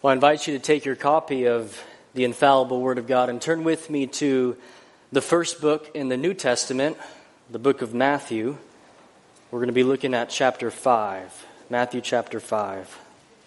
Well, I invite you to take your copy of the infallible Word of God and turn with me to the first book in the New Testament, the book of Matthew. We're going to be looking at chapter 5, Matthew chapter 5.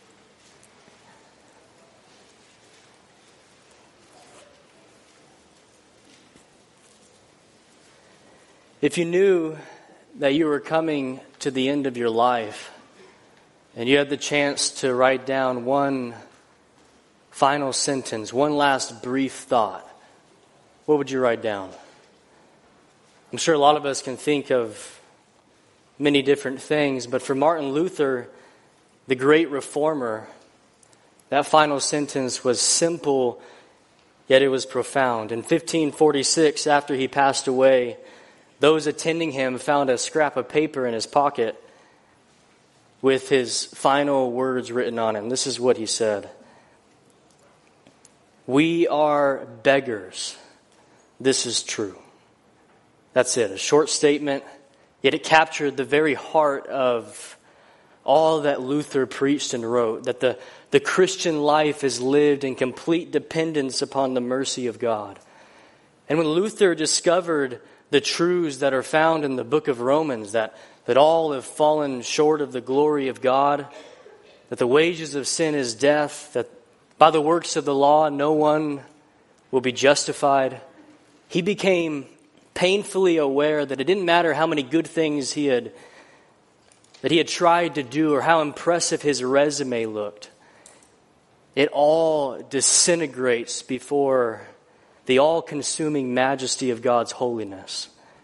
If you knew that you were coming to the end of your life and you had the chance to write down one final sentence, one last brief thought, what would you write down? I'm sure a lot of us can think of many different things, but for Martin Luther, the great reformer, that final sentence was simple, yet it was profound. In 1546, after he passed away, those attending him found a scrap of paper in his pocket with his final words written on it. This is what he said: "We are beggars. This is true." That's it. A short statement, yet it captured the very heart of all that Luther preached and wrote, that the Christian life is lived in complete dependence upon the mercy of God. And when Luther discovered the truths that are found in the book of Romans, that all have fallen short of the glory of God, that the wages of sin is death, that by the works of the law no one will be justified, he became painfully aware that it didn't matter how many good things he had tried to do or how impressive his resume looked. It all disintegrates before the all-consuming majesty of God's holiness.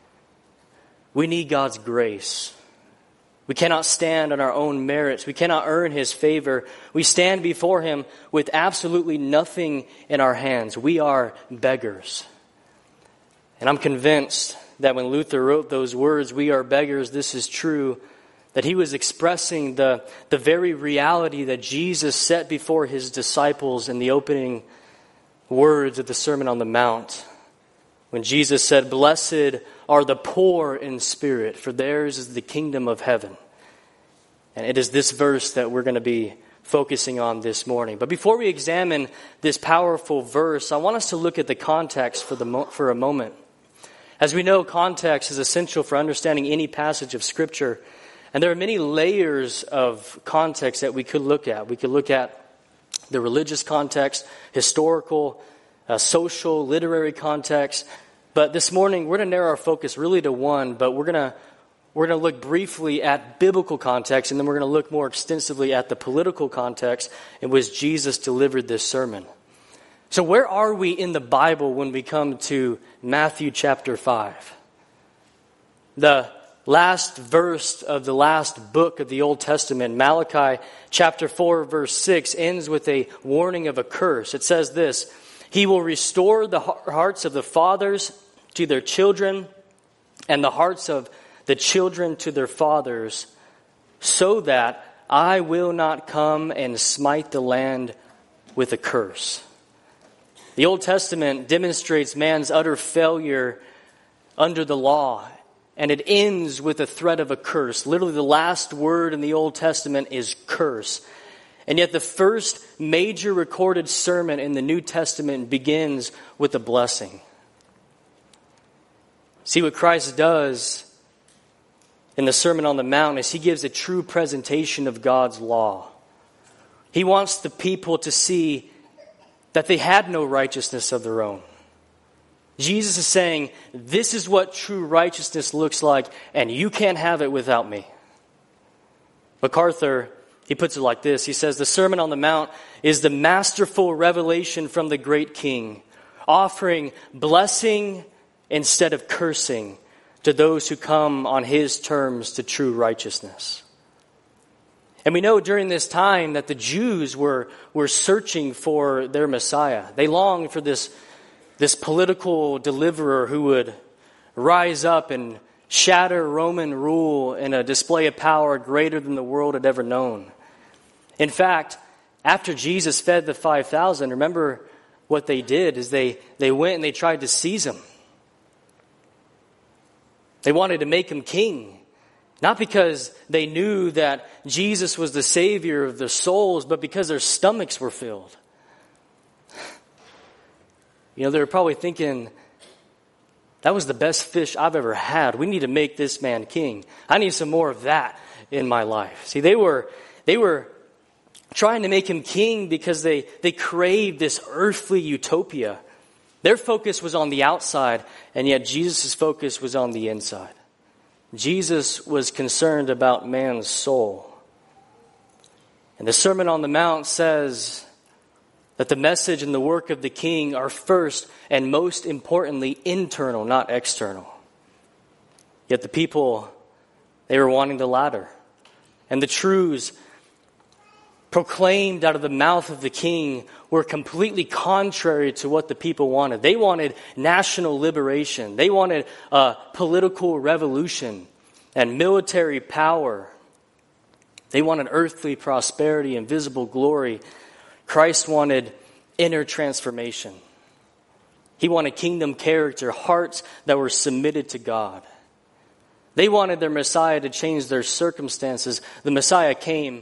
We need God's grace. We cannot stand on our own merits. We cannot earn His favor. We stand before Him with absolutely nothing in our hands. We are beggars. And I'm convinced that when Luther wrote those words, "We are beggars, this is true," that he was expressing the very reality that Jesus set before His disciples in the opening words of the Sermon on the Mount, when Jesus said, "Blessed are the poor in spirit, for theirs is the kingdom of heaven." And it is this verse that we're going to be focusing on this morning. But before we examine this powerful verse, I want us to look at the context for a moment. As we know, context is essential for understanding any passage of Scripture. And there are many layers of context that we could look at. We could look at the religious context, historical, social, literary context. But this morning, we're going to narrow our focus really to one, but we're going to look briefly at biblical context, and then we're going to look more extensively at the political context in which Jesus delivered this sermon. So where are we in the Bible when we come to Matthew chapter 5? The last verse of the last book of the Old Testament, Malachi chapter 4, verse 6, ends with a warning of a curse. It says this: "He will restore the hearts of the fathers to their children, and the hearts of the children to their fathers, so that I will not come and smite the land with a curse." The Old Testament demonstrates man's utter failure under the law, and it ends with a threat of a curse. Literally, the last word in the Old Testament is curse. And yet the first major recorded sermon in the New Testament begins with a blessing. See, what Christ does in the Sermon on the Mount is He gives a true presentation of God's law. He wants the people to see that they had no righteousness of their own. Jesus is saying, this is what true righteousness looks like, and you can't have it without me. MacArthur, he puts it like this. He says, the Sermon on the Mount is the masterful revelation from the great King, offering blessing instead of cursing to those who come on His terms to true righteousness. And we know during this time that the Jews were searching for their Messiah. They longed for this political deliverer who would rise up and shatter Roman rule in a display of power greater than the world had ever known. In fact, after Jesus fed the 5,000, remember what they did is they went and they tried to seize Him. They wanted to make Him king. Not because they knew that Jesus was the Savior of their souls, but because their stomachs were filled. They were probably thinking, that was the best fish I've ever had. We need to make this man king. I need some more of that in my life. See, they were trying to make him king because they craved this earthly utopia. Their focus was on the outside, and yet Jesus' focus was on the inside. Jesus was concerned about man's soul. And the Sermon on the Mount says that the message and the work of the king are first and most importantly internal, not external. Yet the people, they were wanting the latter. And the truths proclaimed out of the mouth of the king were completely contrary to what the people wanted. They wanted national liberation. They wanted a political revolution and military power. They wanted earthly prosperity and visible glory. Christ wanted inner transformation. He wanted kingdom character, hearts that were submitted to God. They wanted their Messiah to change their circumstances. The Messiah came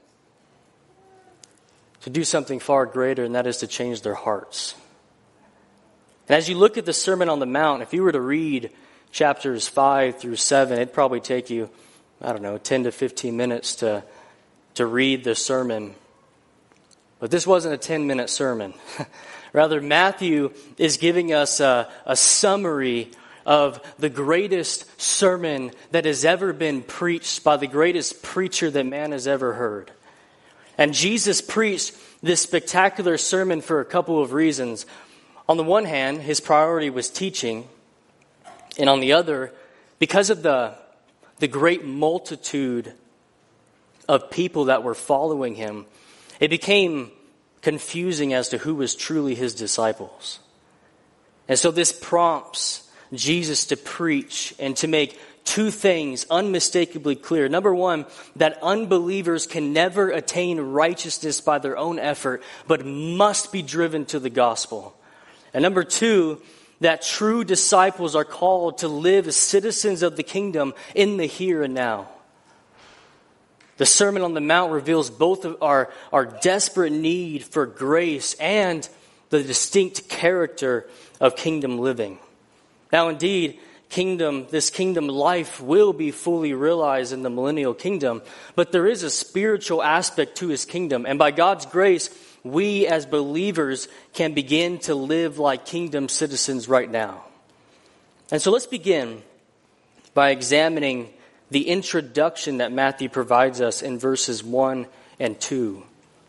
to do something far greater, and that is to change their hearts. And as you look at the Sermon on the Mount, if you were to read chapters 5 through 7, it'd probably take you, 10 to 15 minutes to read the sermon. But this wasn't a 10-minute sermon. Rather, Matthew is giving us a summary of the greatest sermon that has ever been preached by the greatest preacher that man has ever heard. And Jesus preached this spectacular sermon for a couple of reasons. On the one hand, his priority was teaching. And on the other, because of the great multitude of people that were following him, it became confusing as to who was truly his disciples. And so this prompts Jesus to preach and to make two things unmistakably clear. Number one, that unbelievers can never attain righteousness by their own effort, but must be driven to the gospel. And number two, that true disciples are called to live as citizens of the kingdom in the here and now. The Sermon on the Mount reveals both of our desperate need for grace and the distinct character of kingdom living. Now, indeed, this kingdom life will be fully realized in the millennial kingdom, but there is a spiritual aspect to his kingdom. And by God's grace, we as believers can begin to live like kingdom citizens right now. And so let's begin by examining the introduction that Matthew provides us in verses 1 and 2.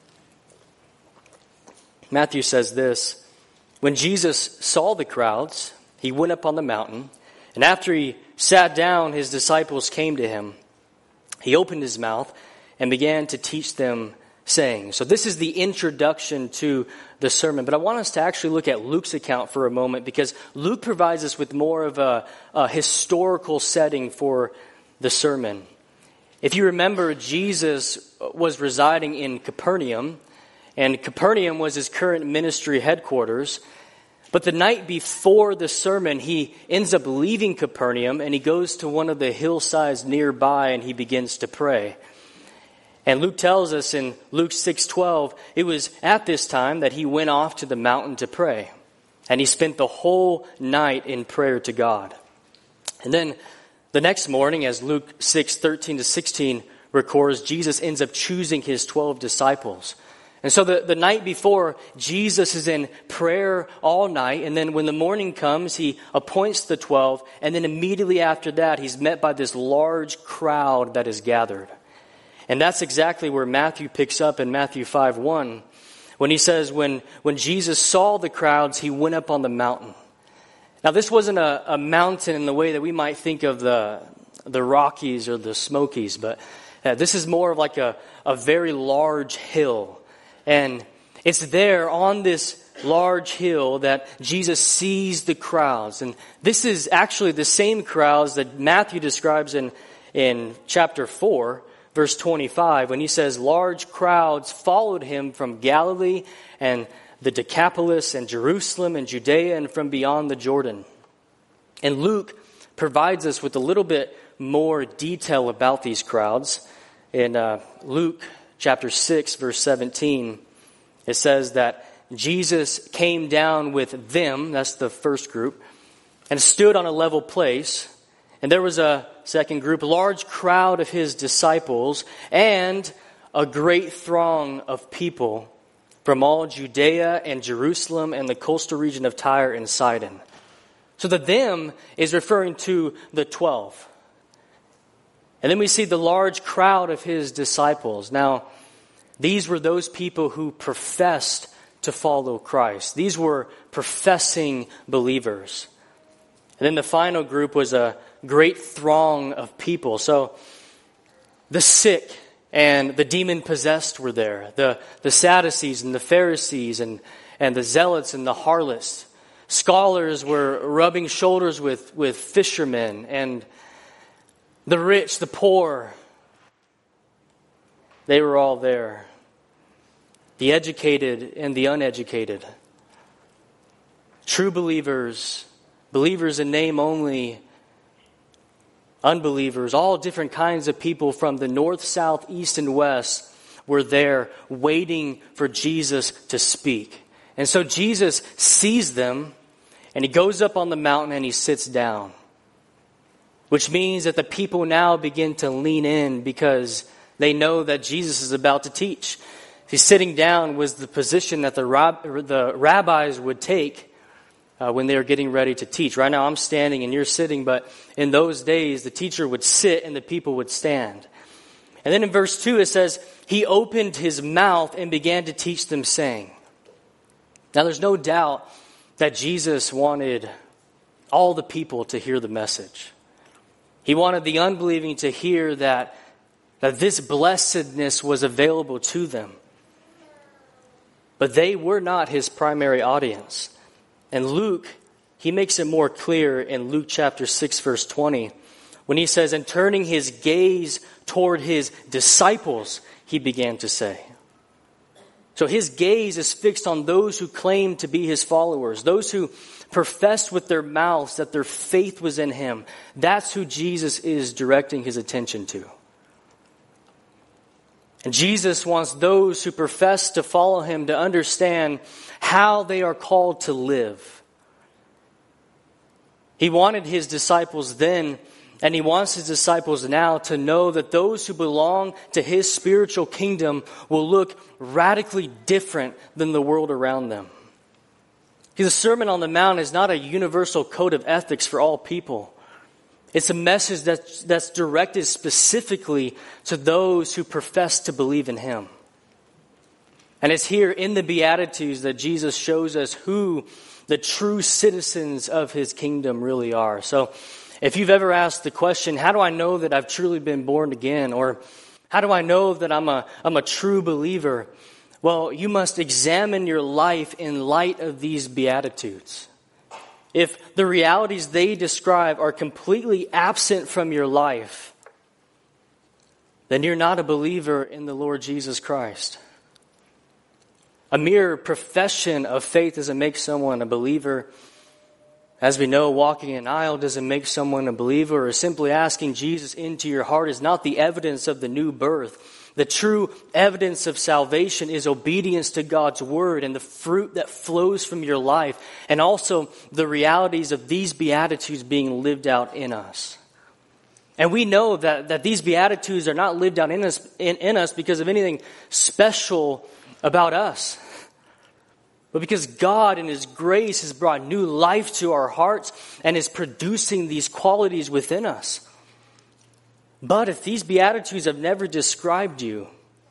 Matthew says this: when Jesus saw the crowds, he went up on the mountain, and after he sat down, his disciples came to him. He opened his mouth and began to teach them, saying. So this is the introduction to the sermon. But I want us to actually look at Luke's account for a moment, because Luke provides us with more of a historical setting for the sermon. If you remember, Jesus was residing in Capernaum, and Capernaum was his current ministry headquarters. But the night before the sermon, he ends up leaving Capernaum, and he goes to one of the hillsides nearby, and he begins to pray. And Luke tells us in Luke 6:12, it was at this time that he went off to the mountain to pray. And he spent the whole night in prayer to God. And then the next morning, as Luke 6:13 to 16 records, Jesus ends up choosing his 12 disciples. And so the night before, Jesus is in prayer all night. And then when the morning comes, he appoints the 12. And then immediately after that, he's met by this large crowd that is gathered. And that's exactly where Matthew picks up in Matthew 5:1, when he says, when Jesus saw the crowds, he went up on the mountain. Now, this wasn't a mountain in the way that we might think of the Rockies or the Smokies, but this is more of like a very large hill. And it's there on this large hill that Jesus sees the crowds. And this is actually the same crowds that Matthew describes in chapter 4, verse 25, when he says, large crowds followed him from Galilee and the Decapolis and Jerusalem and Judea and from beyond the Jordan. And Luke provides us with a little bit more detail about these crowds. In Luke chapter 6, verse 17, it says that Jesus came down with them, that's the first group, and stood on a level place. And there was a second group, a large crowd of his disciples, and a great throng of people from all Judea and Jerusalem and the coastal region of Tyre and Sidon. So the them is referring to the 12. And then we see the large crowd of his disciples. Now, these were those people who professed to follow Christ. These were professing believers. And then the final group was a great throng of people. So the sick and the demon-possessed were there. The Sadducees and the Pharisees and the Zealots and the harlots. Scholars were rubbing shoulders with fishermen, and the rich, the poor. They were all there. The educated and the uneducated. True believers, believers in name only, unbelievers, all different kinds of people from the north, south, east, and west were there waiting for Jesus to speak. And so Jesus sees them, and he goes up on the mountain and he sits down. Which means that the people now begin to lean in because they know that Jesus is about to teach. See, sitting down was the position that the rabbis would take when they were getting ready to teach. Right now I'm standing and you're sitting, but in those days the teacher would sit and the people would stand. And then in verse 2 it says, he opened his mouth and began to teach them, saying. Now there's no doubt that Jesus wanted all the people to hear the message. He wanted the unbelieving to hear that this blessedness was available to them. But they were not his primary audience. And Luke, he makes it more clear in Luke chapter 6, verse 20, when he says, and turning his gaze toward his disciples, he began to say. So his gaze is fixed on those who claim to be his followers, those who professed with their mouths that their faith was in him. That's who Jesus is directing his attention to. And Jesus wants those who profess to follow him to understand how they are called to live. He wanted his disciples then, and he wants his disciples now to know that those who belong to his spiritual kingdom will look radically different than the world around them. The Sermon on the Mount is not a universal code of ethics for all people. It's a message that's directed specifically to those who profess to believe in him. And it's here in the Beatitudes that Jesus shows us who the true citizens of his kingdom really are. So if you've ever asked the question, how do I know that I've truly been born again? Or how do I know that I'm a true believer? Well, you must examine your life in light of these Beatitudes. If the realities they describe are completely absent from your life, then you're not a believer in the Lord Jesus Christ. A mere profession of faith doesn't make someone a believer. As we know, walking an aisle doesn't make someone a believer, or simply asking Jesus into your heart is not the evidence of the new birth. The true evidence of salvation is obedience to God's word and the fruit that flows from your life, and also the realities of these Beatitudes being lived out in us. And we know that these Beatitudes are not lived out in us because of anything special about us, but because God in his grace has brought new life to our hearts and is producing these qualities within us. But if these Beatitudes have never described you,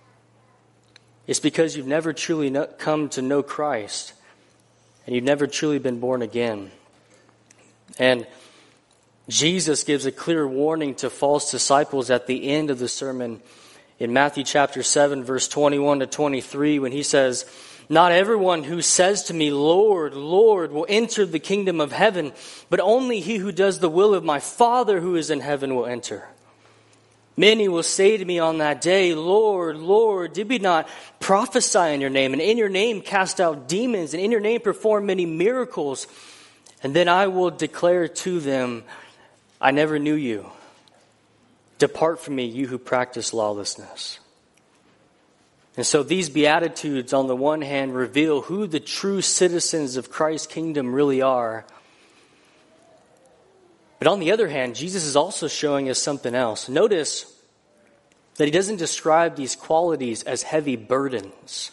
it's because you've never truly come to know Christ and you've never truly been born again. And Jesus gives a clear warning to false disciples at the end of the sermon in Matthew chapter 7, verse 21 to 23, when he says, not everyone who says to me, Lord, Lord, will enter the kingdom of heaven, but only he who does the will of my Father who is in heaven will enter. Many will say to me on that day, Lord, Lord, did we not prophesy in your name, and in your name cast out demons, and in your name perform many miracles? And then I will declare to them, I never knew you. Depart from me, you who practice lawlessness. And so these Beatitudes, on the one hand, reveal who the true citizens of Christ's kingdom really are. But on the other hand, Jesus is also showing us something else. Notice that he doesn't describe these qualities as heavy burdens.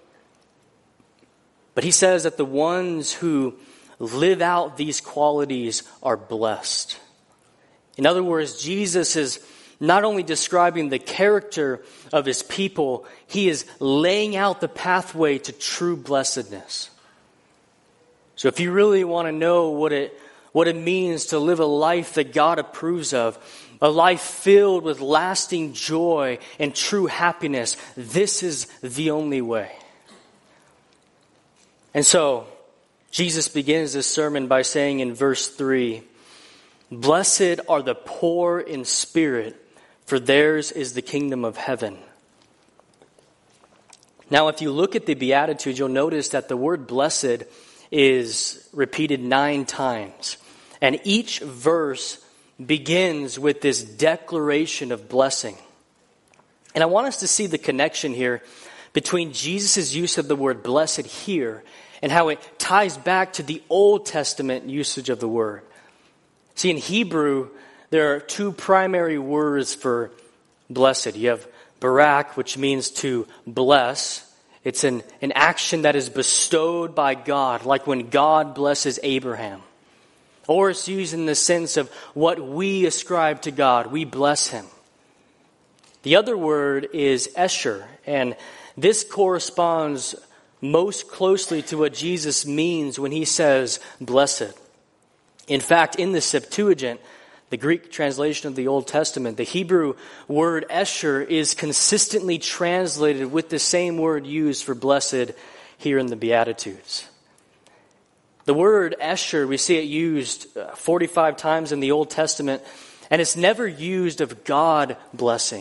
But he says that the ones who live out these qualities are blessed. In other words, Jesus is not only describing the character of his people, he is laying out the pathway to true blessedness. So if you really want to know what it means to live a life that God approves of, a life filled with lasting joy and true happiness, this is the only way. And so, Jesus begins this sermon by saying in verse 3, "Blessed are the poor in spirit, for theirs is the kingdom of heaven." Now, if you look at the Beatitudes, you'll notice that the word blessed is repeated 9 times. And each verse begins with this declaration of blessing. And I want us to see the connection here between Jesus' use of the word blessed here and how it ties back to the Old Testament usage of the word. See, in Hebrew, there are 2 primary words for blessed. You have barak, which means to bless. It's an action that is bestowed by God, like when God blesses Abraham. Or it's used in the sense of what we ascribe to God. We bless him. The other word is esher, and this corresponds most closely to what Jesus means when he says blessed. In fact, in the Septuagint, the Greek translation of the Old Testament, the Hebrew word esher is consistently translated with the same word used for blessed here in the Beatitudes. The word esher, we see it used 45 times in the Old Testament, and it's never used of God blessing.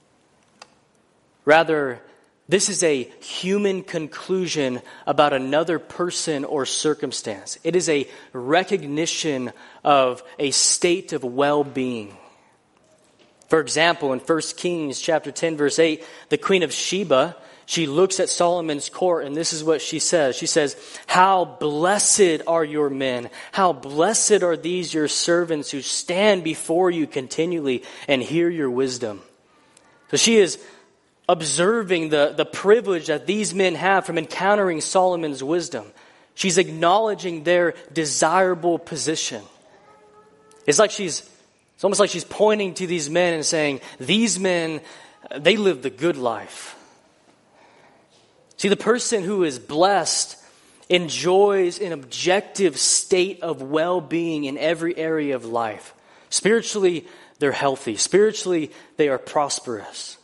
Rather, this is a human conclusion about another person or circumstance. It is a recognition of a state of well-being. For example, in 1 Kings chapter 10, verse 8, the queen of Sheba, she looks at Solomon's court, and this is what she says. She says, "How blessed are your men! How blessed are these your servants who stand before you continually and hear your wisdom." So she is observing the privilege that these men have from encountering Solomon's wisdom. She's acknowledging their desirable position. It's almost like she's pointing to these men and saying, these men, they live the good life. See, the person who is blessed enjoys an objective state of well-being in every area of life. Spiritually, they're healthy. Spiritually, they are prosperous.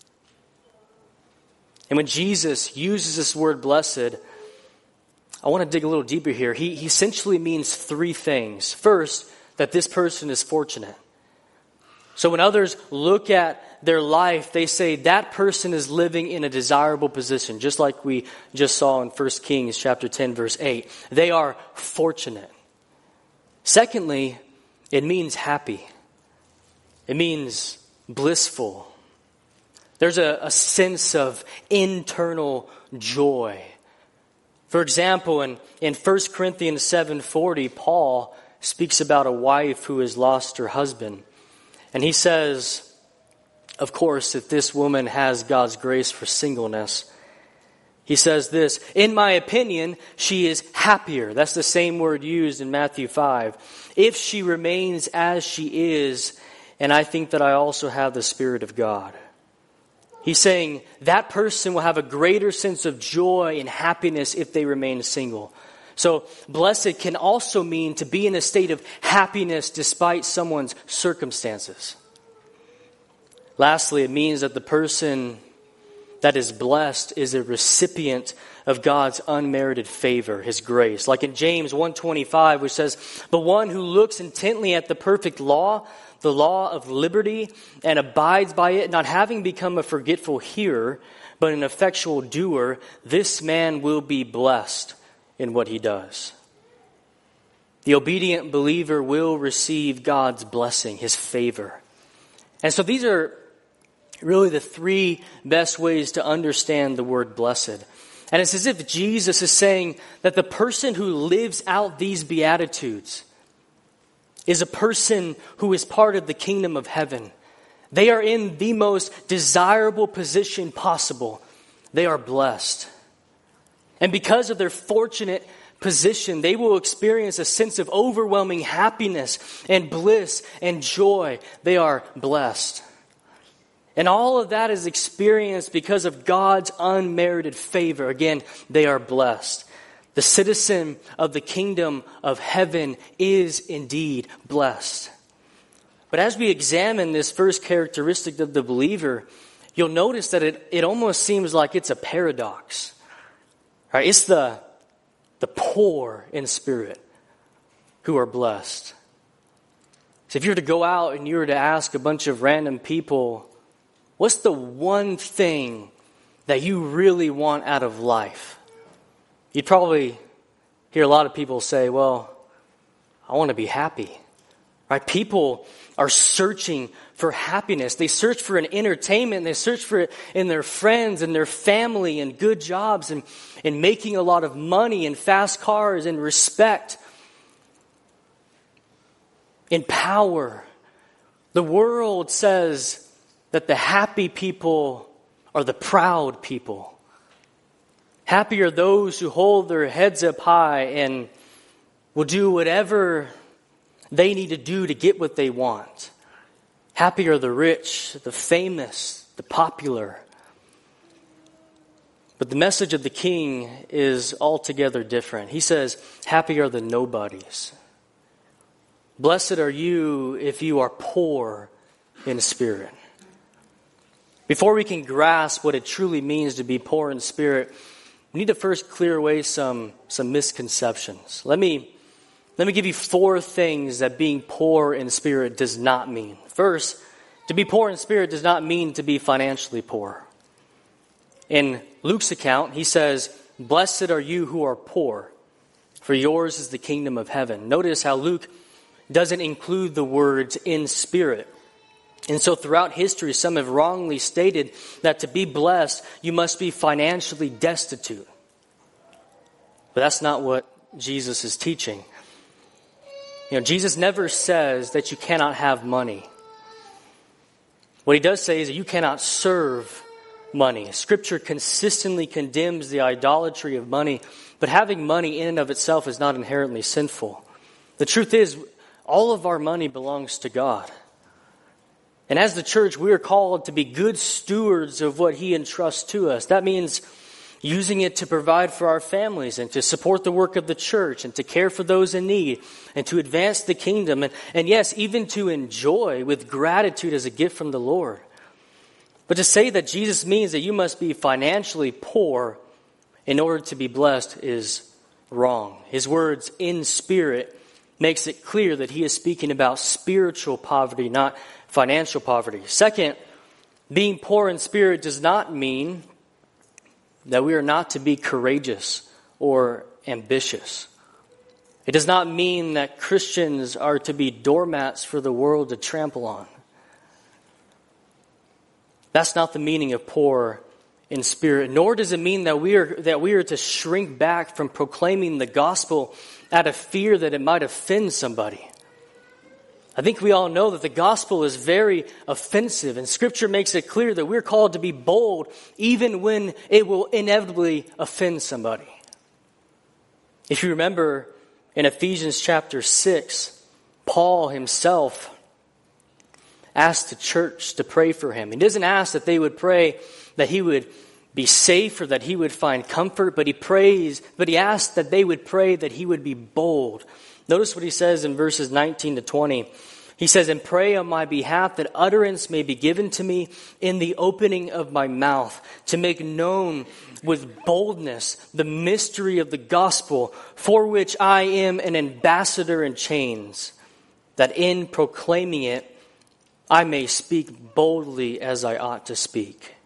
And when Jesus uses this word blessed, I want to dig a little deeper here. He essentially means 3 things. First, that this person is fortunate. So when others look at their life, they say that person is living in a desirable position, just like we just saw in 1 Kings chapter 10, verse 8. They are fortunate. Secondly, it means happy. It means blissful. There's a sense of internal joy. For example, in 1 Corinthians 7:40, Paul speaks about a wife who has lost her husband. And he says, of course, if this woman has God's grace for singleness, he says this, "In my opinion, she is happier." That's the same word used in Matthew 5. "If she remains as she is, and I think that I also have the Spirit of God." He's saying that person will have a greater sense of joy and happiness if they remain single. So blessed can also mean to be in a state of happiness despite someone's circumstances. Lastly, it means that the person that is blessed is a recipient of God's unmerited favor, his grace. Like in James 1:25, which says, "But one who looks intently at the perfect law, the law of liberty, and abides by it, not having become a forgetful hearer, but an effectual doer, this man will be blessed in what he does." The obedient believer will receive God's blessing, his favor. And so these are really the three best ways to understand the word blessed. And it's as if Jesus is saying that the person who lives out these Beatitudes is a person who is part of the kingdom of heaven. They are in the most desirable position possible. They are blessed. And because of their fortunate position, they will experience a sense of overwhelming happiness and bliss and joy. They are blessed. And all of that is experienced because of God's unmerited favor. Again, they are blessed. The citizen of the kingdom of heaven is indeed blessed. But as we examine this first characteristic of the believer, you'll notice that it almost seems like it's a paradox. Right? It's the poor in spirit who are blessed. So if you were to go out and you were to ask a bunch of random people, what's the one thing that you really want out of life? You'd probably hear a lot of people say, well, I want to be happy. Right? People are searching for happiness. They search for an entertainment. They search for it in their friends and their family and good jobs and making a lot of money and fast cars and respect and power. The world says that the happy people are the proud people. Happy are those who hold their heads up high and will do whatever they need to do to get what they want. Happy are the rich, the famous, the popular. But the message of the King is altogether different. He says, happy are the nobodies. Blessed are you if you are poor in spirit. Before we can grasp what it truly means to be poor in spirit, we need to first clear away some misconceptions. Let me give you 4 things that being poor in spirit does not mean. First, to be poor in spirit does not mean to be financially poor. In Luke's account, he says, blessed are you who are poor, for yours is the kingdom of heaven. Notice how Luke doesn't include the words in spirit. And so throughout history, some have wrongly stated that to be blessed, you must be financially destitute. But that's not what Jesus is teaching. Jesus never says that you cannot have money. What he does say is that you cannot serve money. Scripture consistently condemns the idolatry of money, but having money in and of itself is not inherently sinful. The truth is, all of our money belongs to God. And as the church, we are called to be good stewards of what he entrusts to us. That means using it to provide for our families and to support the work of the church and to care for those in need and to advance the kingdom. And yes, even to enjoy with gratitude as a gift from the Lord. But to say that Jesus means that you must be financially poor in order to be blessed is wrong. His words, in spirit, makes it clear that he is speaking about spiritual poverty, not financial poverty. Second, being poor in spirit does not mean that we are not to be courageous or ambitious. It does not mean that Christians are to be doormats for the world to trample on. That's not the meaning of poor in spirit, nor does it mean that we are to shrink back from proclaiming the gospel out of fear that it might offend somebody. I think we all know that the gospel is very offensive, and Scripture makes it clear that we're called to be bold even when it will inevitably offend somebody. If you remember in Ephesians chapter 6, Paul himself asked the church to pray for him. He doesn't ask that they would pray that he would be safe or that he would find comfort, but he asked that they would pray that he would be bold. Notice what he says in verses 19 to 20. He says, and pray on my behalf that utterance may be given to me in the opening of my mouth, to make known with boldness the mystery of the gospel, for which I am an ambassador in chains, that in proclaiming it I may speak boldly as I ought to speak.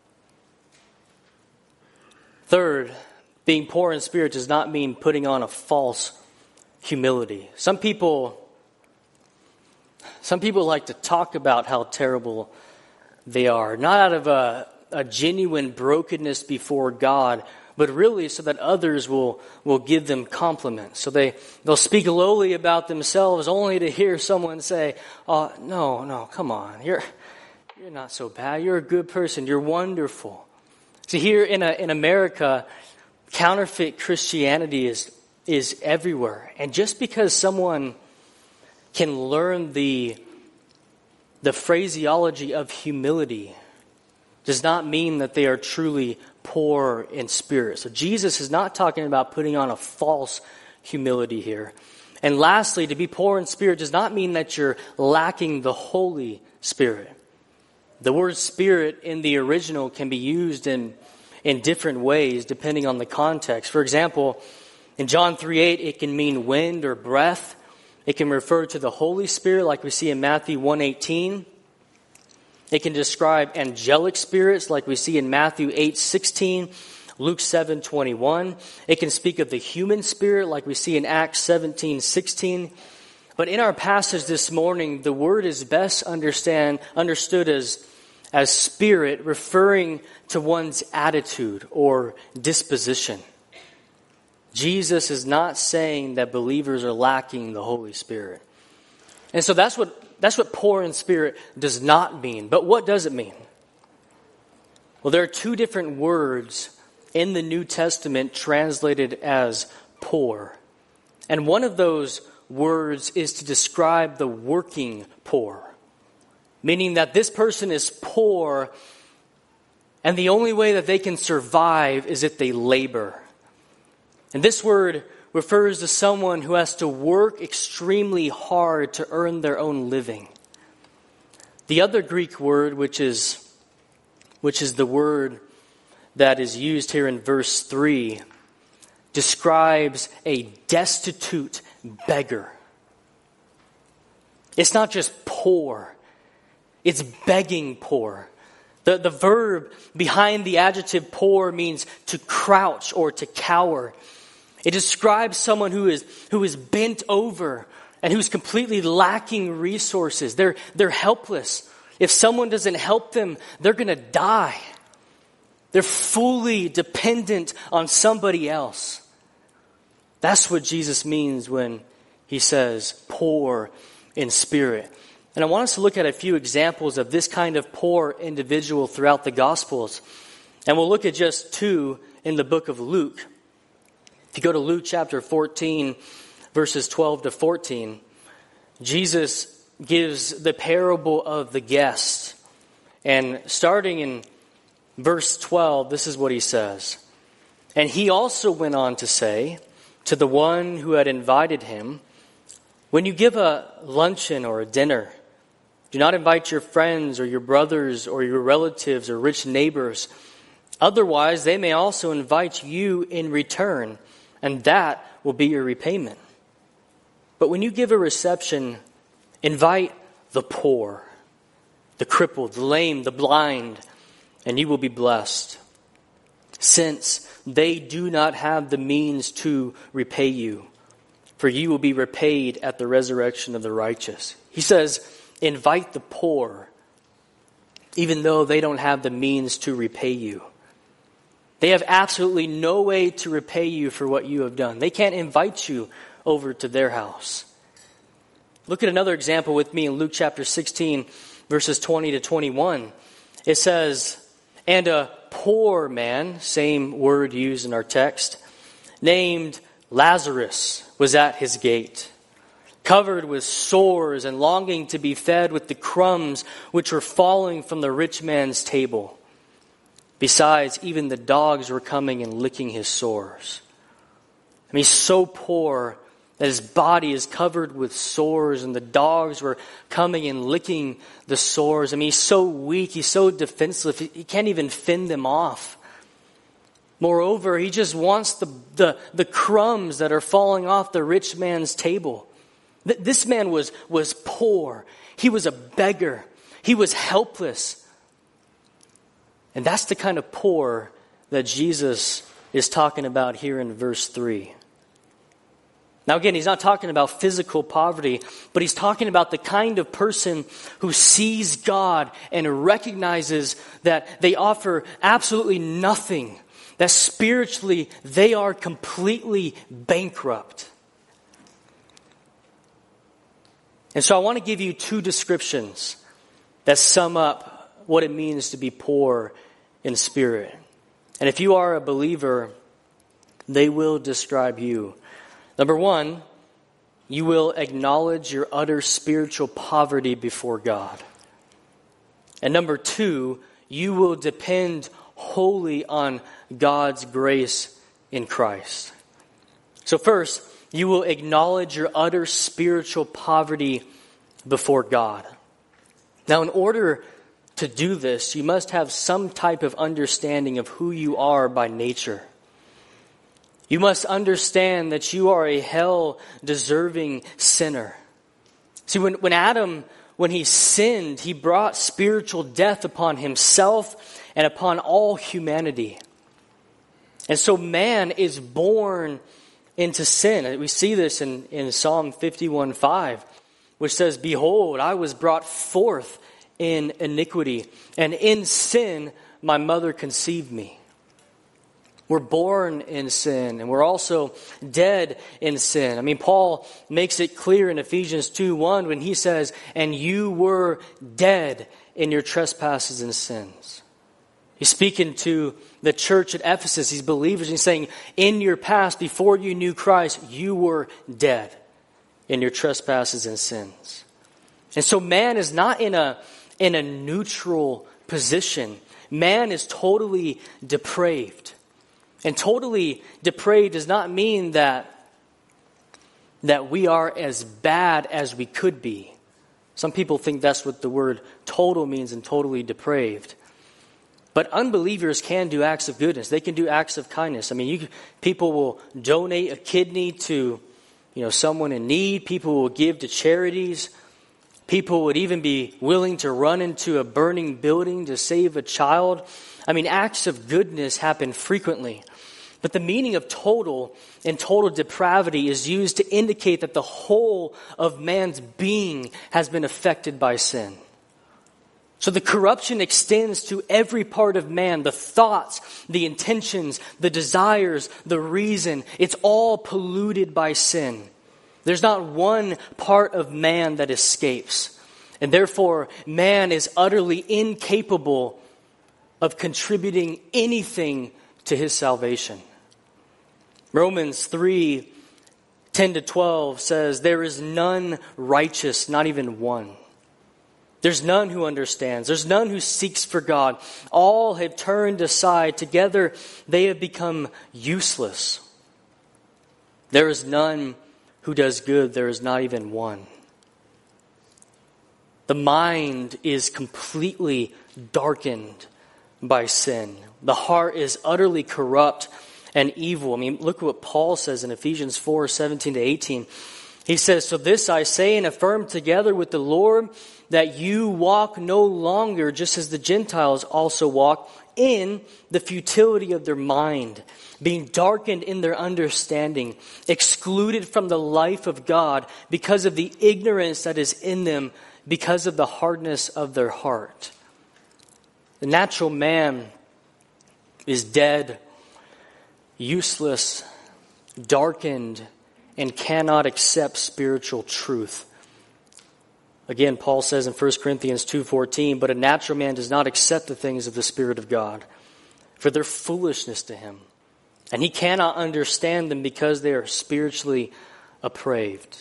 Third, being poor in spirit does not mean putting on a false humility. Some people Some people like to talk about how terrible they are, not out of a genuine brokenness before God, but really so that others will give them compliments. So they'll speak lowly about themselves only to hear someone say, "Oh, no, come on. You're not so bad. You're a good person. You're wonderful." See, here in America, counterfeit Christianity is everywhere. And just because someone can learn the phraseology of humility does not mean that they are truly poor in spirit. So Jesus is not talking about putting on a false humility here. And lastly, to be poor in spirit does not mean that you're lacking the Holy Spirit. The word spirit in the original can be used in different ways depending on the context. For example, in John 3:8, it can mean wind or breath. It can refer to the Holy Spirit like we see in Matthew 1:18. It can describe angelic spirits like we see in Matthew 8:16, Luke 7:21. It can speak of the human spirit like we see in Acts 17:16. But in our passage this morning, the word is best understood as spirit, referring to one's attitude or disposition. Jesus is not saying that believers are lacking the Holy Spirit. And so that's what poor in spirit does not mean. But what does it mean? Well, there are two different words in the New Testament translated as poor. And one of those words is to describe the working poor, meaning that this person is poor and the only way that they can survive is if they labor. And this word refers to someone who has to work extremely hard to earn their own living. The other Greek word, which is the word that is used here in verse 3, describes a destitute beggar. It's not just poor, it's begging poor. The verb behind the adjective poor means to crouch or to cower. It describes someone who is bent over and who's completely lacking resources. They're helpless. If someone doesn't help them, they're going to die. They're fully dependent on somebody else. That's what Jesus means when he says poor in spirit. And I want us to look at a few examples of this kind of poor individual throughout the Gospels. And we'll look at just two in the book of Luke. If you go to Luke chapter 14, verses 12 to 14, Jesus gives the parable of the guest. And starting in verse 12, this is what he says. And he also went on to say to the one who had invited him, "When you give a luncheon or a dinner, do not invite your friends or your brothers or your relatives or rich neighbors. Otherwise, they may also invite you in return, and that will be your repayment. But when you give a reception, invite the poor, the crippled, the lame, the blind, and you will be blessed, since they do not have the means to repay you, for you will be repaid at the resurrection of the righteous." He says, invite the poor, even though they don't have the means to repay you. They have absolutely no way to repay you for what you have done. They can't invite you over to their house. Look at another example with me in Luke chapter 16, verses 20 to 21. It says, "And a poor man," same word used in our text, "named Lazarus was at his gate, covered with sores and longing to be fed with the crumbs which were falling from the rich man's table. Besides, even the dogs were coming and licking his sores." I mean, he's so poor that his body is covered with sores and the dogs were coming and licking the sores. I mean, he's so weak, he's so defenseless, he can't even fend them off. Moreover, he just wants the crumbs that are falling off the rich man's table. This man was poor. He was a beggar. He was helpless. And that's the kind of poor that Jesus is talking about here in verse 3. Now again, he's not talking about physical poverty, but he's talking about the kind of person who sees God and recognizes that they offer absolutely nothing, that spiritually they are completely bankrupt. And so I want to give you two descriptions that sum up what it means to be poor in spirit. And if you are a believer, they will describe you. Number one, you will acknowledge your utter spiritual poverty before God. And number two, you will depend wholly on God's grace in Christ. So first, you will acknowledge your utter spiritual poverty before God. Now, in order to do this, you must have some type of understanding of who you are by nature. You must understand that you are a hell-deserving sinner. See, when Adam, when he sinned, he brought spiritual death upon himself and upon all humanity. And so man is born into sin. We see this in Psalm 51:5, which says, "Behold, I was brought forth in iniquity, and in sin my mother conceived me." We're born in sin, and we're also dead in sin. I mean, Paul makes it clear in Ephesians 2:1 when he says, "And you were dead in your trespasses and sins." He's speaking to the church at Ephesus, these believers, and he's saying, in your past, before you knew Christ, you were dead in your trespasses and sins. And so man is not in a neutral position. Man is totally depraved. And totally depraved does not mean that we are as bad as we could be. Some people think that's what the word total means in totally depraved. But unbelievers can do acts of goodness. They can do acts of kindness. I mean, people will donate a kidney to, someone in need. People will give to charities. People would even be willing to run into a burning building to save a child. I mean, acts of goodness happen frequently. But the meaning of total and total depravity is used to indicate that the whole of man's being has been affected by sin. So the corruption extends to every part of man, the thoughts, the intentions, the desires, the reason. It's all polluted by sin. There's not one part of man that escapes. And therefore, man is utterly incapable of contributing anything to his salvation. Romans 3:10-12 says, "There is none righteous, not even one. There's none who understands. There's none who seeks for God. All have turned aside. Together they have become useless. There is none who does good. There is not even one." The mind is completely darkened by sin. The heart is utterly corrupt and evil. I mean, look at what Paul says in Ephesians 4:17-18. He says, "So this I say and affirm together with the Lord, that you walk no longer just as the Gentiles also walk, in the futility of their mind, being darkened in their understanding, excluded from the life of God because of the ignorance that is in them, because of the hardness of their heart." The natural man is dead, useless, darkened, and cannot accept spiritual truth. Again, Paul says in 1 Corinthians 2:14, "But a natural man does not accept the things of the Spirit of God, for they're foolishness to him. And he cannot understand them because they are spiritually appraised."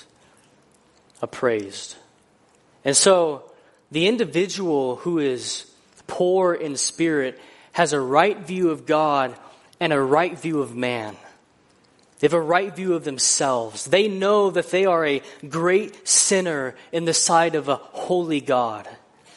And so, the individual who is poor in spirit has a right view of God and a right view of man. They have a right view of themselves. They know that they are a great sinner in the sight of a holy God.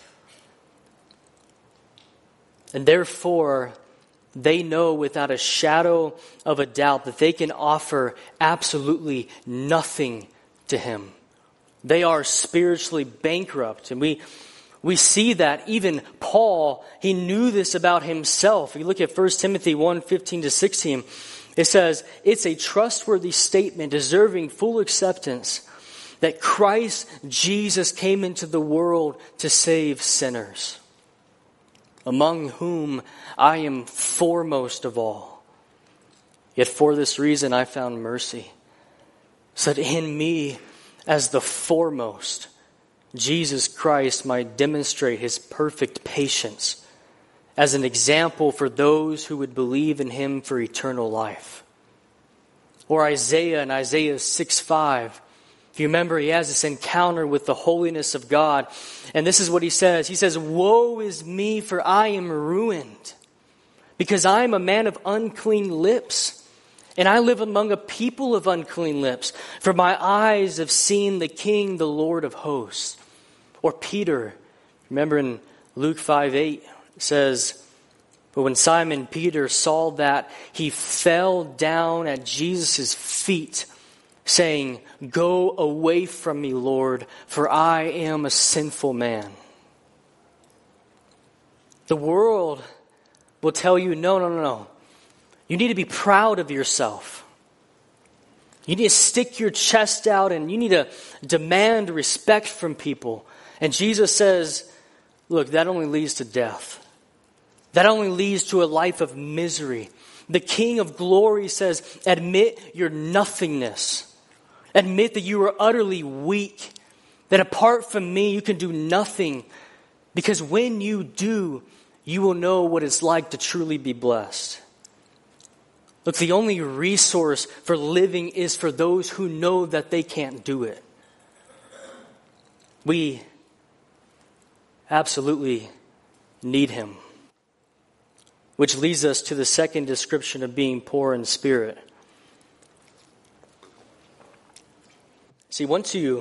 And therefore, they know without a shadow of a doubt that they can offer absolutely nothing to Him. They are spiritually bankrupt. And we see that even Paul, he knew this about himself. If you look at 1 Timothy 1:15-16, It says, it's a trustworthy statement deserving full acceptance that Christ Jesus came into the world to save sinners, among whom I am foremost of all. Yet for this reason I found mercy, so that in me as the foremost, Jesus Christ might demonstrate his perfect patience as an example for those who would believe in him for eternal life. Or Isaiah in Isaiah 6:5. If you remember, he has this encounter with the holiness of God. And this is what he says. He says, "Woe is me, for I am ruined, because I am a man of unclean lips, and I live among a people of unclean lips. For my eyes have seen the King, the Lord of hosts." Or Peter, remember in Luke 5:8, it says, "But when Simon Peter saw that, he fell down at Jesus' feet, saying, 'Go away from me, Lord, for I am a sinful man.'" The world will tell you, no. You need to be proud of yourself. You need to stick your chest out and you need to demand respect from people. And Jesus says, look, that only leads to death. That only leads to a life of misery. The King of glory says, admit your nothingness. Admit that you are utterly weak. That apart from me, you can do nothing. Because when you do, you will know what it's like to truly be blessed. Look, the only resource for living is for those who know that they can't do it. We absolutely need him. Which leads us to the second description of being poor in spirit. See, once you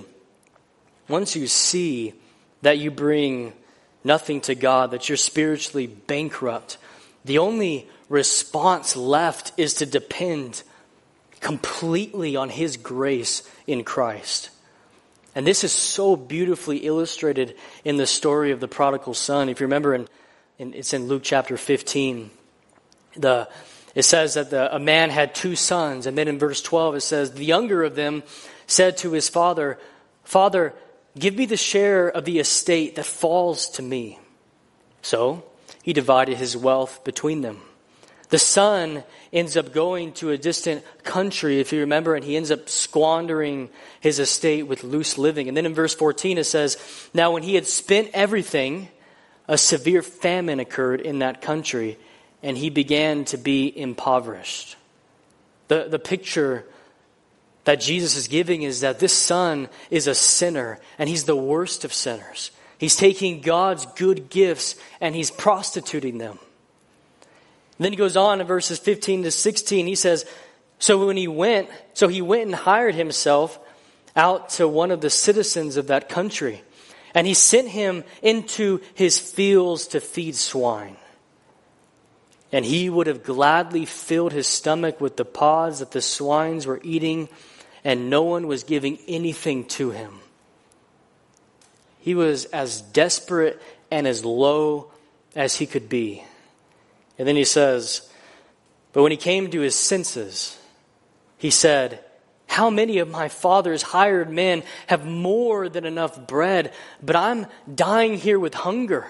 see that you bring nothing to God, that you're spiritually bankrupt, the only response left is to depend completely on his grace in Christ. And this is so beautifully illustrated in the story of the prodigal son. If you remember, it's in Luke chapter 15. It says that a man had two sons. And then in verse 12 it says, the younger of them said to his father, "Father, give me the share of the estate that falls to me." So he divided his wealth between them. The son ends up going to a distant country, if you remember, and he ends up squandering his estate with loose living. And then in verse 14 it says, "Now when he had spent everything, a severe famine occurred in that country, and he began to be impoverished." The picture that Jesus is giving is that this son is a sinner, and he's the worst of sinners. He's taking God's good gifts and he's prostituting them. And then he goes on in verses 15 to 16. He says, he went and hired himself out to one of the citizens of that country, and he sent him into his fields to feed swine. And he would have gladly filled his stomach with the pods that the swines were eating, and no one was giving anything to him. He was as desperate and as low as he could be. And then he says, but when he came to his senses, he said, "How many of my father's hired men have more than enough bread, but I'm dying here with hunger?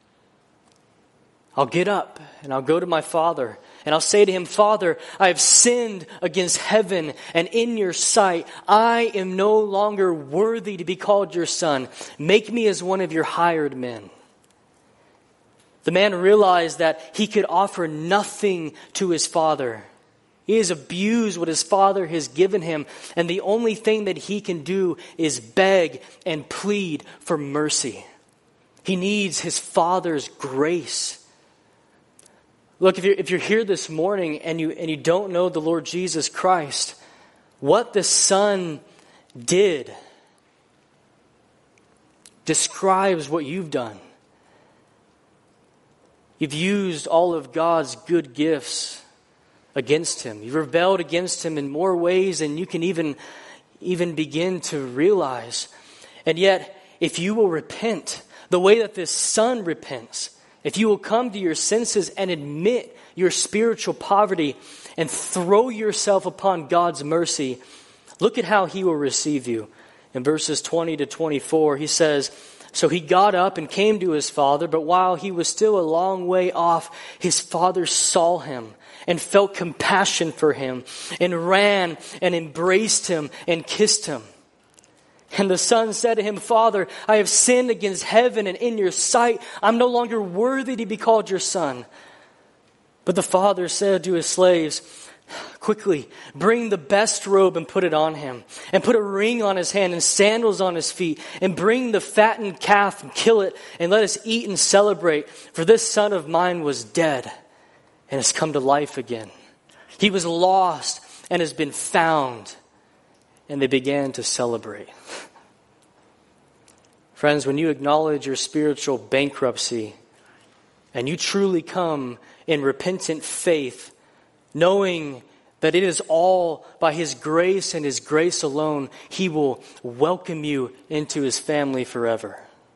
I'll get up and I'll go to my father, and I'll say to him, 'Father, I have sinned against heaven and in your sight. I am no longer worthy to be called your son. Make me as one of your hired men.'" The man realized that he could offer nothing to his father. He has abused what his father has given him, and the only thing that he can do is beg and plead for mercy. He needs his father's grace. Look, if you're here this morning and you don't know the Lord Jesus Christ, what the Son did describes what you've done. You've used all of God's good gifts against him. You've rebelled against him in more ways than you can even begin to realize. And yet, if you will repent the way that this son repents, if you will come to your senses and admit your spiritual poverty, and throw yourself upon God's mercy, look at how he will receive you. In verses 20 to 24, he says, "So he got up and came to his father, but while he was still a long way off, his father saw him and felt compassion for him and ran and embraced him and kissed him. And the son said to him, 'Father, I have sinned against heaven and in your sight. I'm no longer worthy to be called your son.' But the father said to his slaves, 'Quickly, bring the best robe and put it on him, and put a ring on his hand and sandals on his feet, and bring the fattened calf and kill it, and let us eat and celebrate. For this son of mine was dead and has come to life again. He was lost and has been found.' And they began to celebrate." Friends, when you acknowledge your spiritual bankruptcy and you truly come in repentant faith, knowing that it is all by His grace and His grace alone, He will welcome you into His family forever.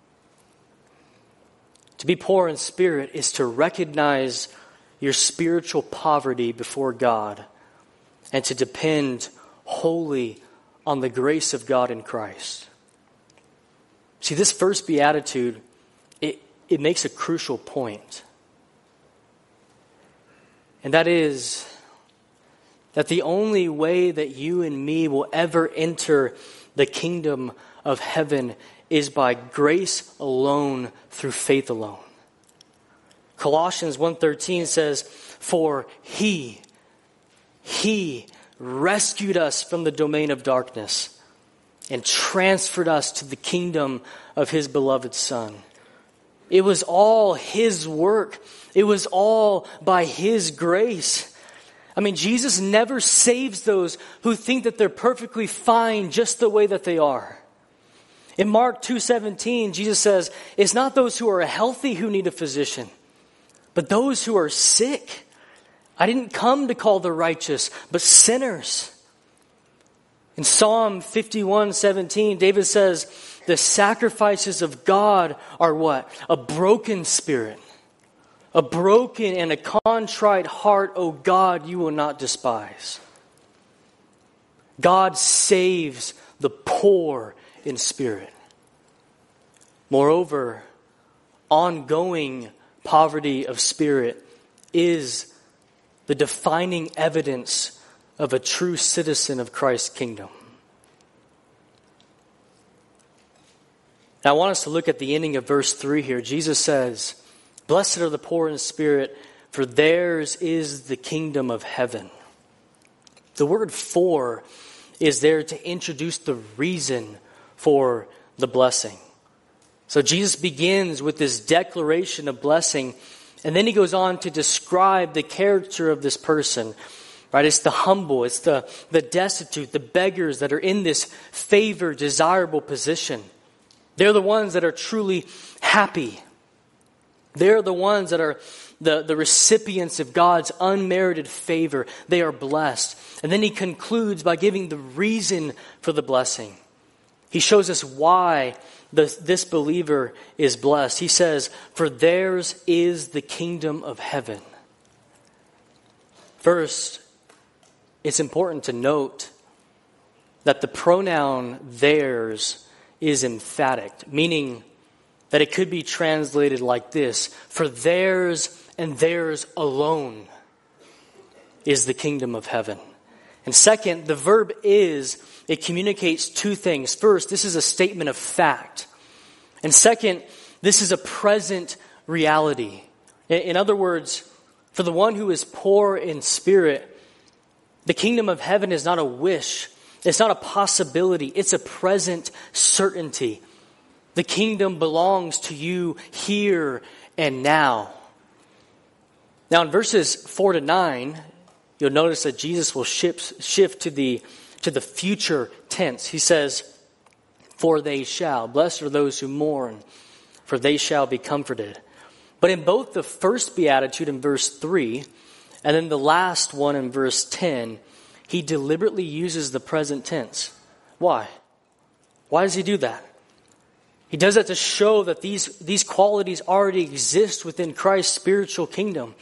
To be poor in spirit is to recognize your spiritual poverty before God and to depend wholly on the grace of God in Christ. See, this first beatitude, it makes a crucial point. And that is that the only way that you and me will ever enter the kingdom of heaven is by grace alone, through faith alone. Colossians 1:13 says, "For He rescued us from the domain of darkness and transferred us to the kingdom of His beloved Son." It was all His work. It was all by His grace. I mean, Jesus never saves those who think that they're perfectly fine just the way that they are. In Mark 2:17, Jesus says, "It's not those who are healthy who need a physician, but those who are sick. I didn't come to call the righteous, but sinners." In Psalm 51:17, David says, "The sacrifices of God are" what? "A broken spirit. A broken and a contrite heart, O God, you will not despise." God saves the poor in spirit. Moreover, ongoing poverty of spirit is the defining evidence of a true citizen of Christ's kingdom. Now, I want us to look at the ending of verse 3 here. Jesus says, "Blessed are the poor in spirit, for theirs is the kingdom of heaven." The word "for" is there to introduce the reason for the blessing. So Jesus begins with this declaration of blessing, and then he goes on to describe the character of this person. Right? It's the humble, it's the destitute, the beggars that are in this favored, desirable position. They're the ones that are truly happy. They're the ones that are the recipients of God's unmerited favor. They are blessed. And then he concludes by giving the reason for the blessing. He shows us why this believer is blessed. He says, "For theirs is the kingdom of heaven." First, it's important to note that the pronoun "theirs" is emphatic, meaning that it could be translated like this: "For theirs and theirs alone is the kingdom of heaven." And second, the verb "is," it communicates two things. First, this is a statement of fact. And second, this is a present reality. In other words, for the one who is poor in spirit, the kingdom of heaven is not a wish. It's not a possibility. It's a present certainty. The kingdom belongs to you here and now. Now in verses 4 to 9, you'll notice that Jesus will shift to the future tense. He says, "For they shall." Blessed are those who mourn, for they shall be comforted. But in both the first beatitude in verse 3 and then the last one in verse 10, he deliberately uses the present tense. Why? Why does he do that? He does that to show that these qualities already exist within Christ's spiritual kingdom.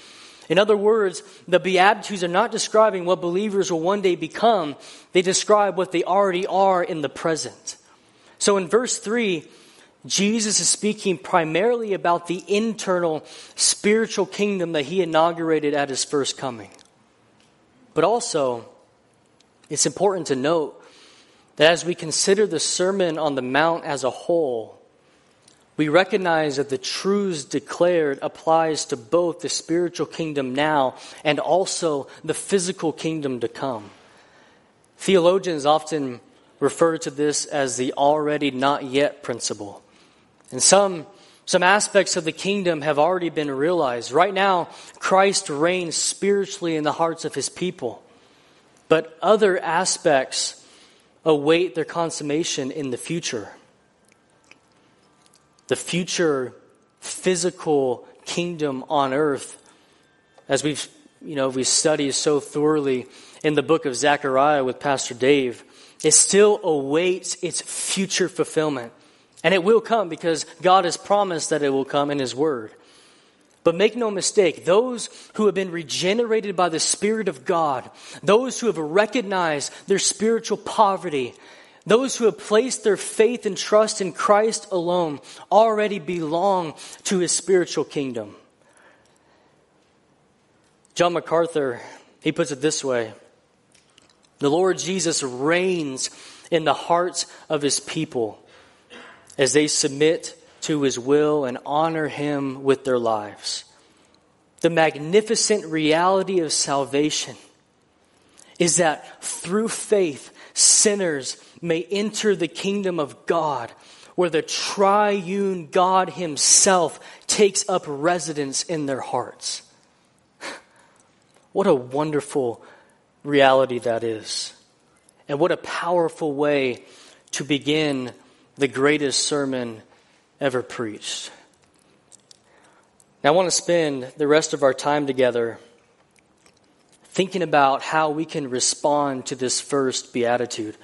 In other words, the Beatitudes are not describing what believers will one day become. They describe what they already are in the present. So in verse 3, Jesus is speaking primarily about the internal spiritual kingdom that he inaugurated at his first coming. But also, it's important to note that as we consider the Sermon on the Mount as a whole, we recognize that the truths declared applies to both the spiritual kingdom now and also the physical kingdom to come. Theologians often refer to this as the already not yet principle. And some aspects of the kingdom have already been realized. Right now, Christ reigns spiritually in the hearts of his people. But other aspects await their consummation in the future. The future physical kingdom on earth, as we study so thoroughly in the book of Zechariah with Pastor Dave, it still awaits its future fulfillment. And it will come because God has promised that it will come in his word. But make no mistake, those who have been regenerated by the Spirit of God, those who have recognized their spiritual poverty, those who have placed their faith and trust in Christ alone, already belong to his spiritual kingdom. John MacArthur, he puts it this way: the Lord Jesus reigns in the hearts of his people as they submit to his will and honor him with their lives. The magnificent reality of salvation is that through faith, sinners may enter the kingdom of God, where the triune God himself takes up residence in their hearts. What a wonderful reality that is. And what a powerful way to begin the greatest sermon ever preached. Now, I want to spend the rest of our time together thinking about how we can respond to this first beatitude.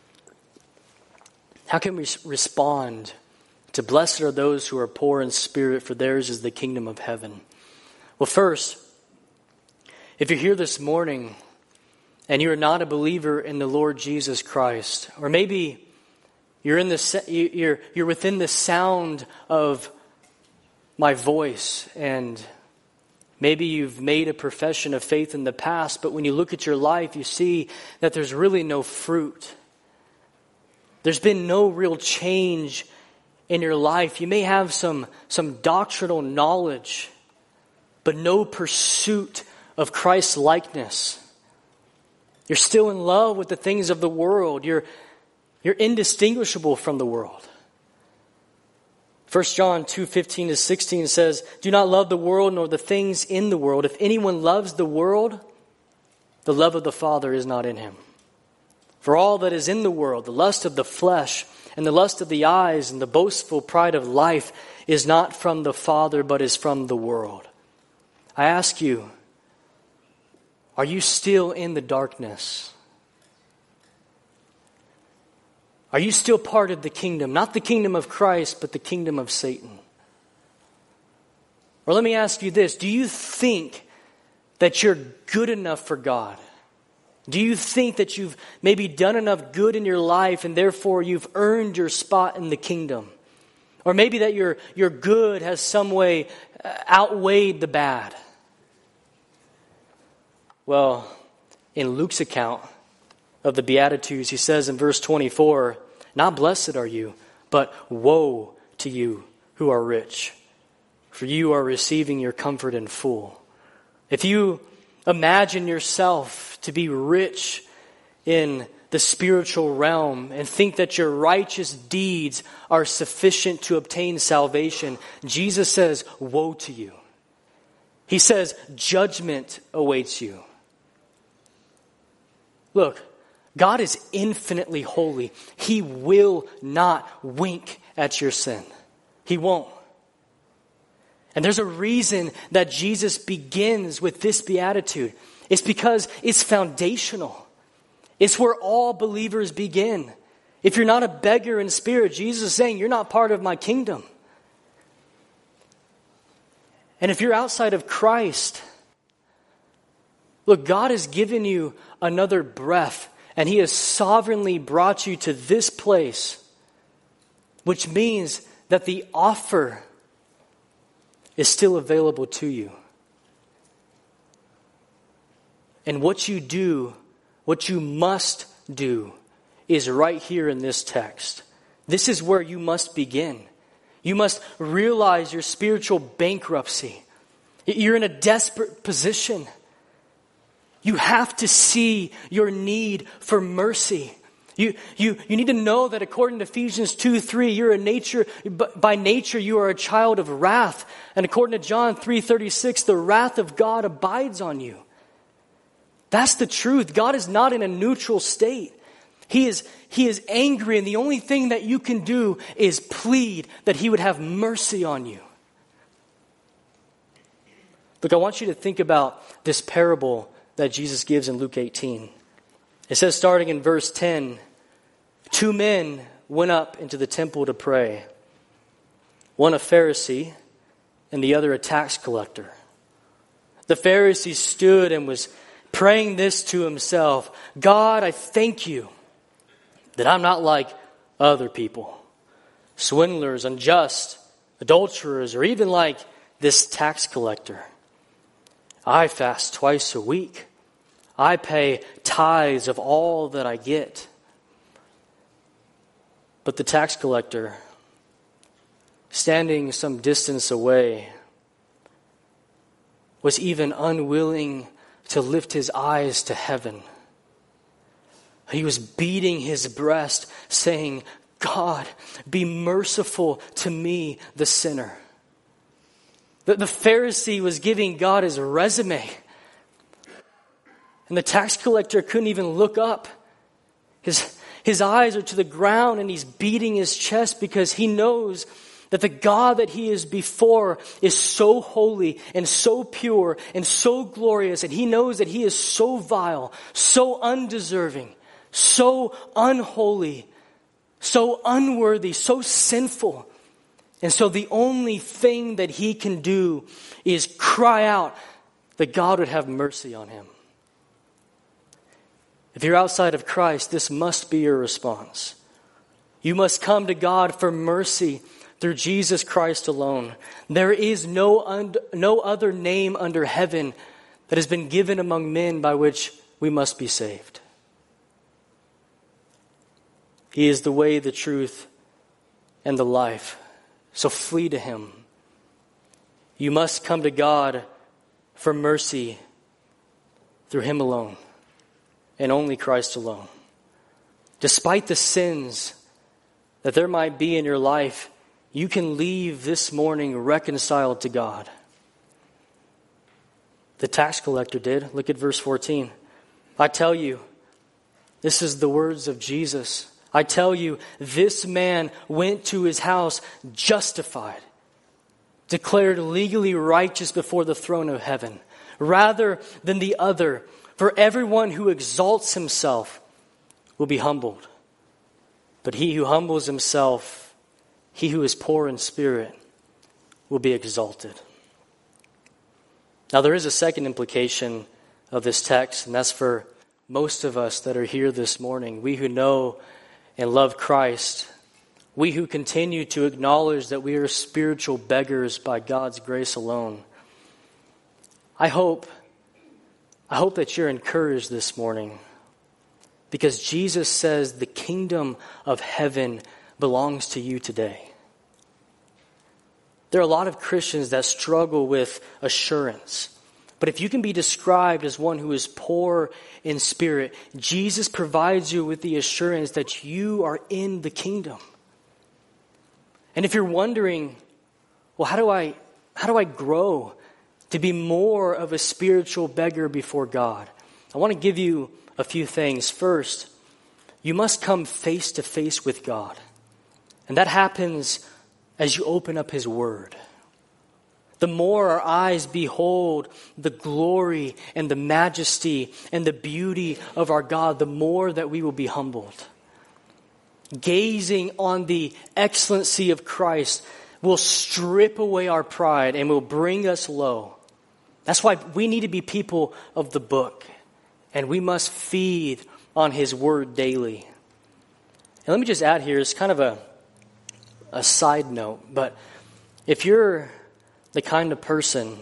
How can we respond to blessed are those who are poor in spirit, for theirs is the kingdom of heaven? Well, first, if you're here this morning and you're not a believer in the Lord Jesus Christ, or maybe you're within the sound of my voice, and maybe you've made a profession of faith in the past, but when you look at your life, you see that there's really no fruit. There's been no real change in your life. You may have some doctrinal knowledge, but no pursuit of Christ's likeness. You're still in love with the things of the world. You're indistinguishable from the world. 1 John 2:15-16 says, "Do not love the world nor the things in the world. If anyone loves the world, the love of the Father is not in him. For all that is in the world, the lust of the flesh and the lust of the eyes and the boastful pride of life is not from the Father, but is from the world." I ask you, are you still in the darkness? Are you still part of the kingdom? Not the kingdom of Christ, but the kingdom of Satan. Or let me ask you this. Do you think that you're good enough for God? Do you think that you've maybe done enough good in your life and therefore you've earned your spot in the kingdom? Or maybe that your good has some way outweighed the bad? Well, in Luke's account of the Beatitudes, he says in verse 24, "Not blessed are you, but woe to you who are rich, for you are receiving your comfort in full." If you imagine yourself to be rich in the spiritual realm and think that your righteous deeds are sufficient to obtain salvation, Jesus says, woe to you. He says, judgment awaits you. Look, God is infinitely holy. He will not wink at your sin. He won't. And there's a reason that Jesus begins with this beatitude. It's because it's foundational. It's where all believers begin. If you're not a beggar in spirit, Jesus is saying you're not part of my kingdom. And if you're outside of Christ, Look, God has given you another breath, and He has sovereignly brought you to this place, which means that the offer is still available to you. And what you do, what you must do, is right here in this text. This is where you must begin. You must realize your spiritual bankruptcy. You're in a desperate position. You have to see your need for mercy. You need to know that according to Ephesians 2:3, by nature you are a child of wrath. And according to John 3:36, the wrath of God abides on you. That's the truth. God is not in a neutral state. He is angry, and the only thing that you can do is plead that He would have mercy on you. Look, I want you to think about this parable that Jesus gives in Luke 18. It says, starting in verse 10, 2 men went up into the temple to pray, one a Pharisee and the other a tax collector. The Pharisee stood and was praying this to himself: God, I thank you that I'm not like other people, swindlers, unjust, adulterers, or even like this tax collector. I fast twice a week. I pay tithes of all that I get. But the tax collector, standing some distance away, was even unwilling to lift his eyes to heaven. He was beating his breast, saying, God, be merciful to me, the sinner. The Pharisee was giving God his resume. And the tax collector couldn't even look up. His eyes are to the ground, and he's beating his chest because he knows that the God that he is before is so holy and so pure and so glorious. And he knows that he is so vile, so undeserving, so unholy, so unworthy, so sinful. And so the only thing that he can do is cry out that God would have mercy on him. If you're outside of Christ, this must be your response. You must come to God for mercy through Jesus Christ alone. There is no other name under heaven that has been given among men by which we must be saved. He is the way, the truth, and the life. So flee to Him. You must come to God for mercy through Him alone, and only Christ alone. Despite the sins that there might be in your life, you can leave this morning reconciled to God. The tax collector did. Look at verse 14. I tell you, this is the words of Jesus. I tell you, this man went to his house justified, declared legally righteous before the throne of heaven, rather than the other. For everyone who exalts himself will be humbled. But he who humbles himself, he who is poor in spirit, will be exalted. Now there is a second implication of this text, and that's for most of us that are here this morning. We who know and love Christ, we who continue to acknowledge that we are spiritual beggars by God's grace alone. I hope that you're encouraged this morning, because Jesus says the kingdom of heaven belongs to you today. There are a lot of Christians that struggle with assurance. But if you can be described as one who is poor in spirit, Jesus provides you with the assurance that you are in the kingdom. And if you're wondering, well, how do I grow to be more of a spiritual beggar before God? I want to give you a few things. First, you must come face to face with God. And that happens as you open up His Word. The more our eyes behold the glory and the majesty and the beauty of our God, the more that we will be humbled. Gazing on the excellency of Christ will strip away our pride and will bring us low. That's why we need to be people of the book, and we must feed on his word daily. And let me just add here, it's kind of a side note, but if you're the kind of person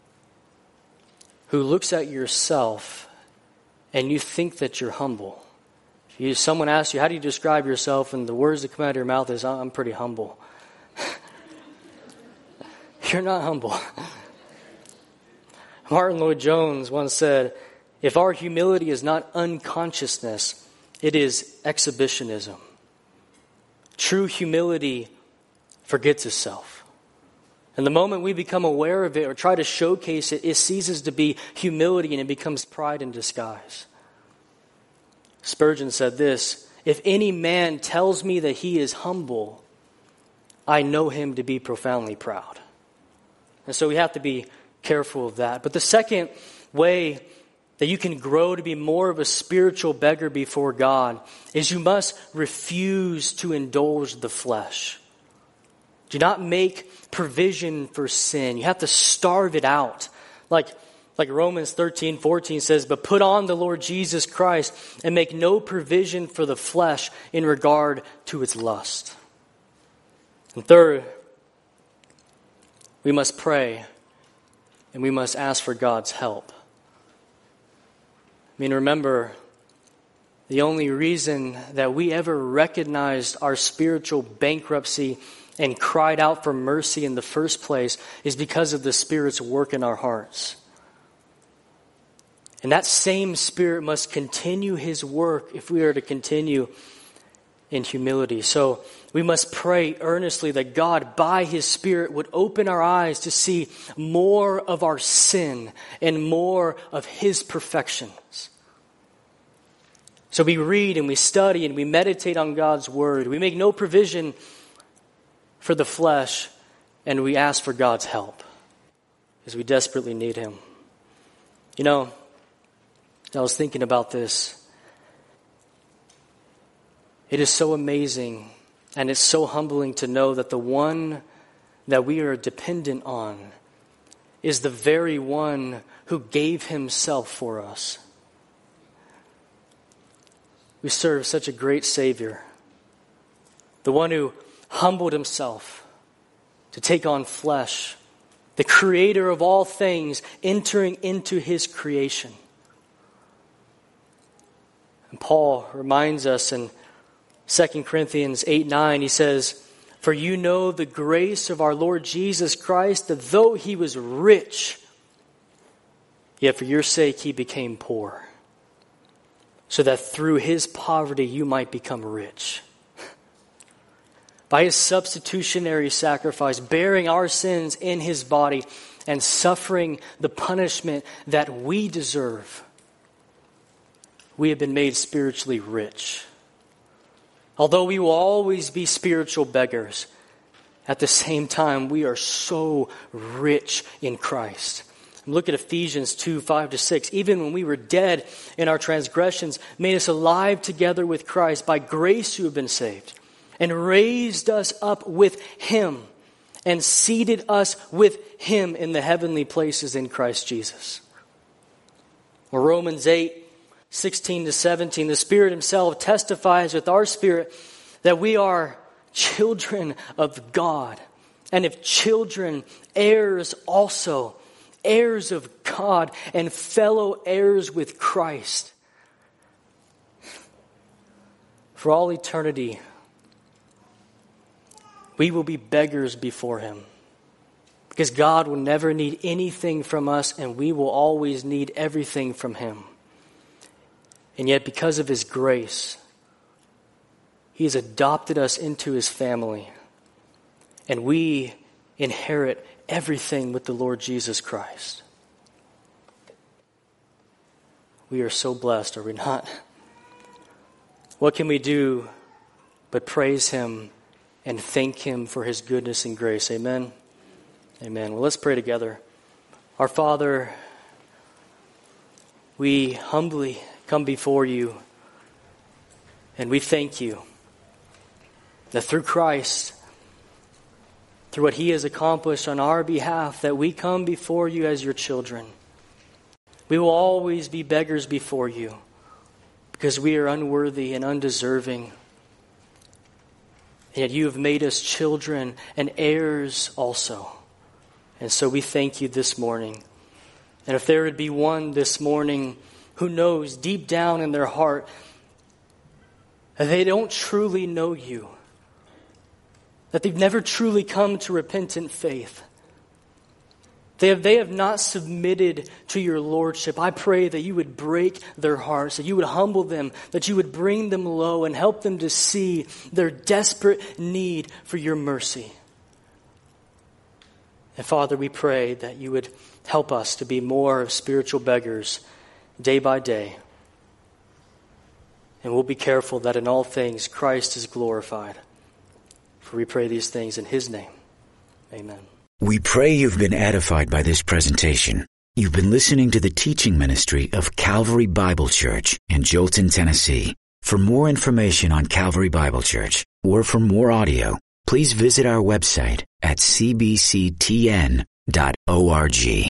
who looks at yourself and you think that you're humble, if someone asks you, how do you describe yourself? And the words that come out of your mouth is, I'm pretty humble. You're not humble. Martin Lloyd-Jones once said, if our humility is not unconsciousness, it is exhibitionism. True humility forgets itself. And the moment we become aware of it or try to showcase it, it ceases to be humility and it becomes pride in disguise. Spurgeon said this, if any man tells me that he is humble, I know him to be profoundly proud. And so we have to be careful of that. But the second way that you can grow to be more of a spiritual beggar before God is you must refuse to indulge the flesh. Do not make provision for sin. You have to starve it out. Like Romans 13:14 says, but put on the Lord Jesus Christ and make no provision for the flesh in regard to its lust. And third, we must pray and we must ask for God's help. I mean, remember, the only reason that we ever recognized our spiritual bankruptcy and cried out for mercy in the first place is because of the Spirit's work in our hearts. And that same Spirit must continue his work if we are to continue in humility. So we must pray earnestly that God, by his Spirit, would open our eyes to see more of our sin and more of his perfections. So we read and we study and we meditate on God's word. We make no provision for the flesh, and we ask for God's help because we desperately need him. You know, I was thinking about this. It is so amazing and it's so humbling to know that the one that we are dependent on is the very one who gave himself for us. We serve such a great Savior, the one who humbled himself to take on flesh, the creator of all things entering into his creation. And Paul reminds us in 2 Corinthians 8:9, he says, for you know the grace of our Lord Jesus Christ, that though he was rich, yet for your sake he became poor, so that through his poverty you might become rich. By his substitutionary sacrifice, bearing our sins in his body and suffering the punishment that we deserve, we have been made spiritually rich. Although we will always be spiritual beggars, at the same time, we are so rich in Christ. Look at Ephesians 2:5-6. Even when we were dead in our transgressions, made us alive together with Christ. By grace you have been saved, and raised us up with him, and seated us with him in the heavenly places in Christ Jesus. Or Romans 8:16-17, the Spirit himself testifies with our spirit that we are children of God. And if children, heirs also, heirs of God and fellow heirs with Christ. For all eternity, we will be beggars before him. Because God will never need anything from us, and we will always need everything from him. And yet, because of his grace, he has adopted us into his family. And we inherit everything with the Lord Jesus Christ. We are so blessed, are we not? What can we do but praise him and thank him for his goodness and grace? Amen? Amen. Well, let's pray together. Our Father, we humbly come before you, and we thank you that through Christ, through what he has accomplished on our behalf, that we come before you as your children. We will always be beggars before you because we are unworthy and undeserving. And yet you have made us children and heirs also. And so we thank you this morning. And if there would be one this morning who knows deep down in their heart that they don't truly know you, that they've never truly come to repentant faith, they have not submitted to your lordship, I pray that you would break their hearts, that you would humble them, that you would bring them low and help them to see their desperate need for your mercy. And Father, we pray that you would help us to be more of spiritual beggars day by day. And we'll be careful that in all things Christ is glorified. For we pray these things in his name. Amen. We pray you've been edified by this presentation. You've been listening to the teaching ministry of Calvary Bible Church in Jolton, Tennessee. For more information on Calvary Bible Church or for more audio, please visit our website at cbctn.org.